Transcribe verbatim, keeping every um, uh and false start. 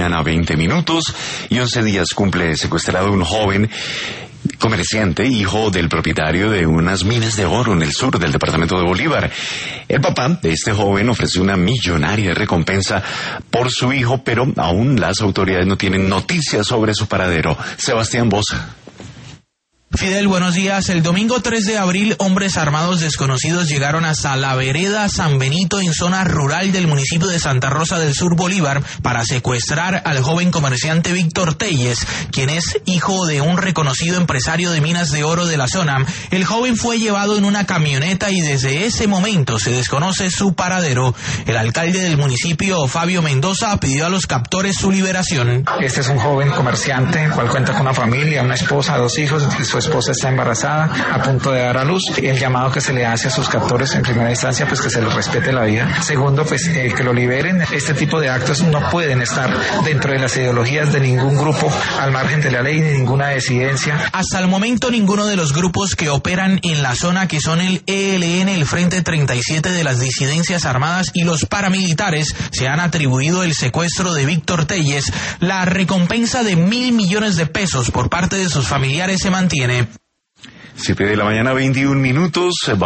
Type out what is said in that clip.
mañana, veinte minutos, y once días cumple secuestrado un joven comerciante, hijo del propietario de unas minas de oro en el sur del departamento de Bolívar. El papá de este joven ofreció una millonaria recompensa por su hijo, pero aún las autoridades no tienen noticias sobre su paradero. Sebastián Boza. Fidel, buenos días. El domingo tres de abril, hombres armados desconocidos llegaron hasta la vereda San Benito en zona rural del municipio de Santa Rosa del Sur, Bolívar, para secuestrar al joven comerciante Víctor Telles, quien es hijo de un reconocido empresario de minas de oro de la zona. El joven fue llevado en una camioneta y desde ese momento se desconoce su paradero. El alcalde del municipio, Fabio Mendoza, pidió a los captores su liberación. Este es un joven comerciante, el cual cuenta con una familia, una esposa, dos hijos. Su esposa está embarazada, a punto de dar a luz. El llamado que se le hace a sus captores en primera instancia, pues que se les respete la vida. Segundo, pues eh, que lo liberen. Este tipo de actos no pueden estar dentro de las ideologías de ningún grupo, al margen de la ley, ni ninguna disidencia. Hasta el momento, ninguno de los grupos que operan en la zona, que son el E L N, el Frente treinta y siete de las Disidencias Armadas y los paramilitares, se han atribuido el secuestro de Víctor Telles. La recompensa de mil millones de pesos por parte de sus familiares se mantiene. siete de la mañana, veintiún minutos.